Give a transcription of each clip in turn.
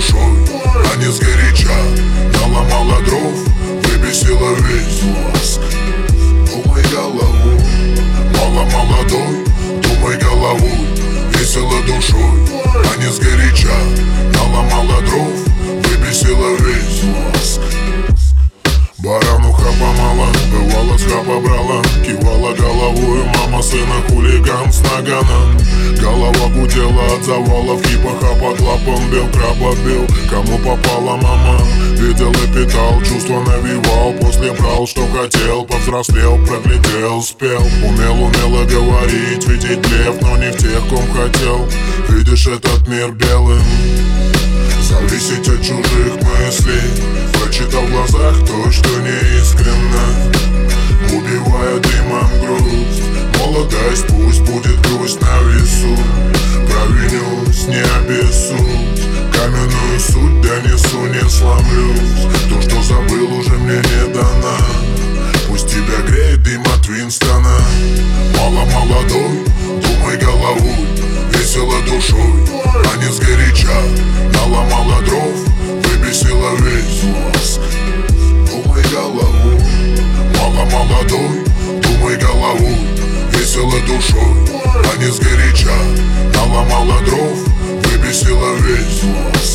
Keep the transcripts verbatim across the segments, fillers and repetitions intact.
душой, а не сгоряча. Наломала дров, выбесила весь мозг. Думай головой, мало молодой, думай головой. Весело душой, а не сгоряча. Наломала дров, выбесила весь мозг. Барануха помала, бывало с хаба брала, кивала головою мама сына хулиган с наганом. Голова гудела от завалов, хипаха под лапом бил, краба бил. Кому попала мама, видел и питал, чувства навевал. После брал, что хотел, повзрослел, проглядел, спел. Умел, умело говорить, видеть блеф, но не в тех, ком хотел. Видишь этот мир белым, зависеть от чужих мыслей. Прочитал в глазах то, что не искренно, убивая дымом грусть. Молодость, пусть будет грусть на весу. Провинюсь, не обессудь, каменную суть донесу, не сломлюсь. То, что забыл, уже мне не дано. Пусть тебя греет дым от Винстона. Мало молодой, думай головой. Весело душой, а не сгоряча. Наломала дров, выбесила весь мозг. Думай головой, мало молодой, думай головой. Весело душой, а не сгоряча. Наломала дров, выбесила весь мозг.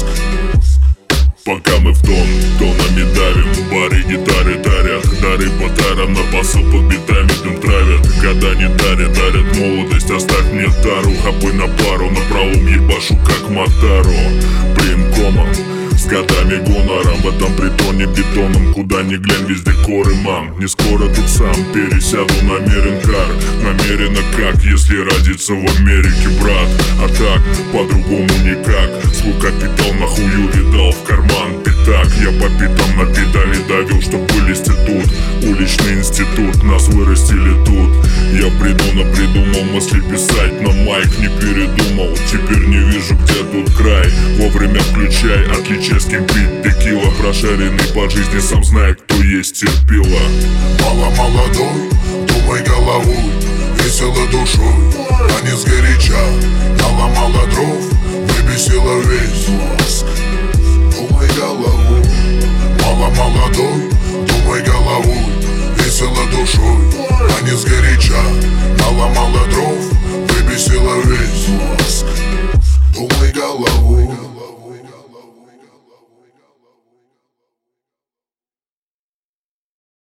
Пока мы в тон, тонами давим, в баре гитары дарят. Дары по тарам, на посыл под битами дым травят. Года не дарят, дарят молодость, оставь мне тару. Хапы на пару, на пролом ебашу как Матаро. Блинкомом, с годами гонором, в этом притоне бетоном. Куда ни глянь, везде коры, мам. Не скоро тут сам пересяду, намерен кар. Намеренно как, если родиться в Америке, брат. А так, по-другому никак. Свой капитал на хую видал, в карман пятак. Я по пятам на педали давил, чтоб вылезти тут. Уличный институт, нас вырастили тут. Я придумал, придумал мысли писать, но майк не передумал. Теперь не вижу, где тут край. Вовремя включай, отличие с кем пить текила. Прошаренный по жизни, сам знай, кто есть терпила. Мало молодой, думай головой. Весело душой, а не сгоряча. Наломала дров, выбесила весь мозг. Думай головой, мало молодой, думай головой. Весело душой, а не сгоряча. Наломала дров,